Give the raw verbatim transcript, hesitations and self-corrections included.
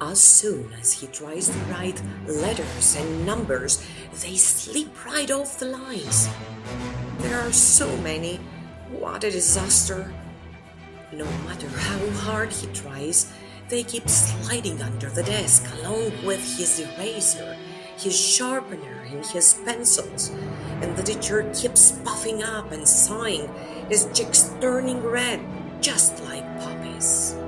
As soon as he tries to write letters and numbers, they slip right off the lines. There are so many. What a disaster. No matter how hard he tries, they keep sliding under the desk along with his eraser, his sharpener, and his pencils. And the teacher keeps puffing up and sighing, his cheeks turning red, just like puppies.